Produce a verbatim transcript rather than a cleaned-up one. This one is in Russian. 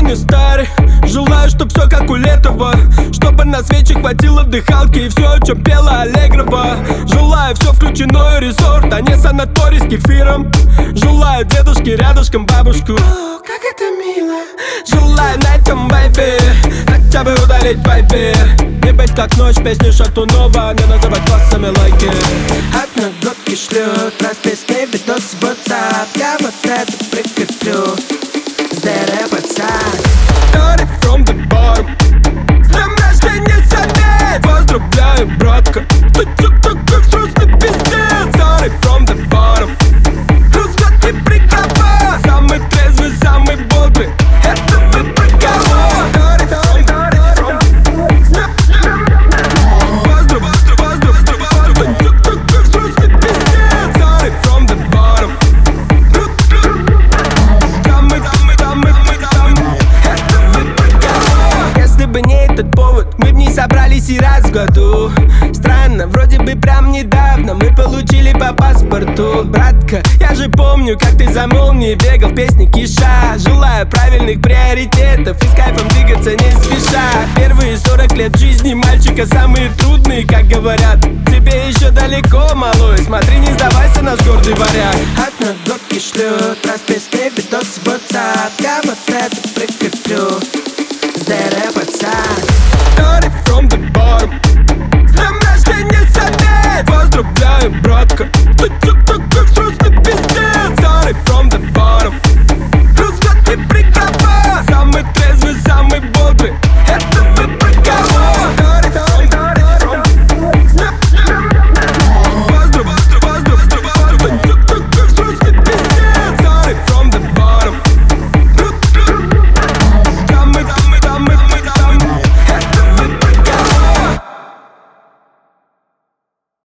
не старый. Желаю, чтоб все как у Летова, чтобы на свече хватило дыхалки и все, о чем пела Аллегрова. Желаю все включено и резорт, а не санаторий с кефиром. Желаю дедушке рядышком бабушку. О, как это мило. Желаю на этом вайбе хотя бы удалить вайбер. Не быть как ночь, песни Шатунова, не называть классами лайки. Одногодки шлют расписные видосы в WhatsApp. Я вот это прикреплю. Здорово, пацан. Story from the bottom. С днем рождения, Совет! Поздравляю, братка. Ты чё такой взрослый пиздец? Story from the bottom. Русский приговор. Самый трезвый, самый бодрый. Это вы про кого? Story from the bottom. Поздрав, поздрав, поздрав, поздрав. Ты чё такой взрослый пиздец? Story from the bottom. Самый, самый, самый, самый, самый. Это вы про кого? Если бы не этот повод, мы б не собрались и раз в году. Странно, вроде бы прям недавно мы получили по паспорту. Братка, я же помню, как ты за молнией бегал в песне Киша. Желаю правильных приоритетов и с кайфом двигаться не спеша. Первые сорок лет жизни мальчика самые трудные, как говорят. Тебе еще далеко, малой, смотри, не сдавайся, наш гордый варяг. Одногодки шлют расписные видосы в WhatsApp. Я вот это прикреплю.